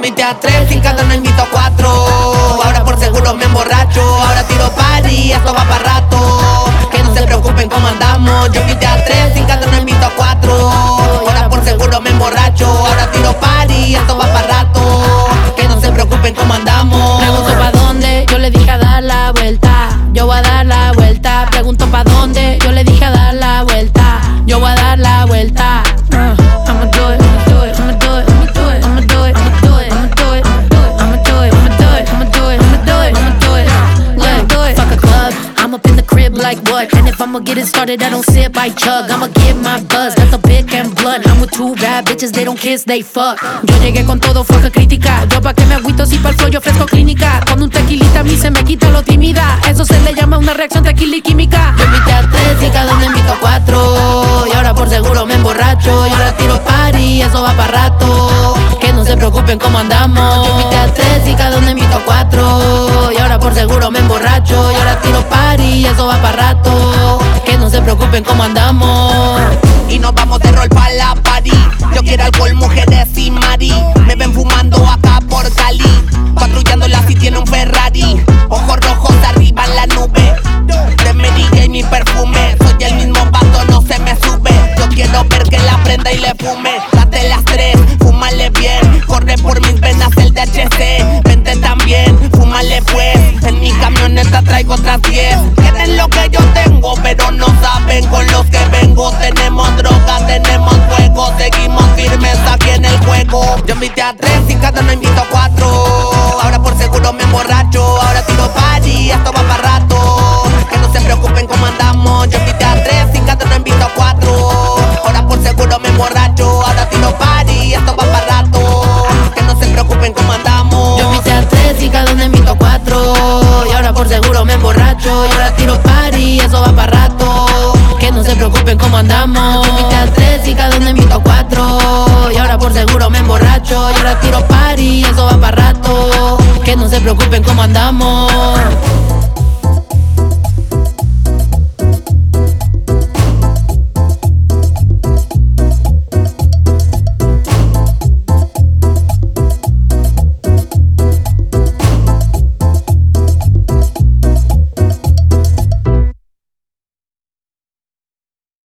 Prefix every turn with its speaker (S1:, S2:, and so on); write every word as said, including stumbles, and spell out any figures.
S1: invité a tres y cada uno invito a cuatro. Ahora por seguro me emborracho. Ahora tiro party, esto va para rato. Que no se preocupen cómo andamos. Yo invité a tres y cada uno invito a cuatro. Ahora por seguro me emborracho. Ahora tiro party, esto va para rato. Que no se preocupen cómo andamos.
S2: Pregunto pa' dónde, yo le dije a dar la vuelta. Yo voy a dar la vuelta. Pregunto pa' dónde, yo le dije a dar la vuelta. Yo voy a dar la vuelta. uh, I'ma do it, do it, I'ma do it, I'ma do it, I'ma do it, I'ma do it, I'ma do it, I'ma do it, I'ma do it, I'ma do it, I'ma do it, I'ma do it, I'ma do it. Fuck a club, I'm up in the crib like what? And if I'ma get it started, I don't sip, I chug. I'ma get my buzz, got the big and blunt. I'm with two bad bitches, they don't kiss, they fuck. Yo llegué con todo, fue que crítica. Yo pa' que me agüito si pa'l flow yo ofrezco clínica. Con un tequilita a mí se me quita lo tímida. Eso se le llama una reacción tequiliquímica. Yo invité a tres y cada uno invito a cuatro. Y ahora por seguro me emborracho. Y ahora tiro party, eso va para rato. Que no se preocupen cómo andamos. Yo invité a tres y cada uno invito a cuatro. Y ahora por seguro me emborracho. Y ahora tiro party, eso va para rato. Que no se preocupen cómo andamos.
S1: Y nos vamos de rol pa' la party. Yo quiero alcohol, mujeres y mari. Me ven fumando acá por Cali. Patrullando la si tiene un Ferrari. Ojos rojos arriba en la nube. De Mary Kay mi perfume. Soy el mismo vato, no se me sube. Yo quiero ver que la prenda y le fume. Date las tres, fúmale bien. Corre por mis venas el D H C. Vente también, fúmale pues. En mi camioneta traigo otras diez. Quieren lo que yo tengo, pero no saben con los que vengo. Tenemos droga, tenemos fuego. Seguimos firmes aquí en el juego. Yo invité a tres y cada uno invito a cuatro. Ahora por seguro me emborracho. Ahora tiro party, esto va para rato. Que no se preocupen cómo andamos. Yo invité a tres y cada uno invito a cuatro. Ahora por seguro me emborracho. Ahora tiro party, esto va para rato. Que no se preocupen cómo andamos.
S2: Yo invité a tres y cada uno invito a cuatro. Y ahora por seguro me emborracho. Y ahora tiro party, eso va para rato. Que no se preocupen cómo andamos. Yo invité a tres y cada uno invito a cuatro. Y ahora por seguro me emborracho. Y ahora tiro party, eso va para rato. Que no se preocupen cómo andamos.